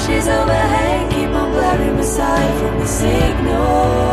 Flashes overhead keep on blurring my sight from the signal.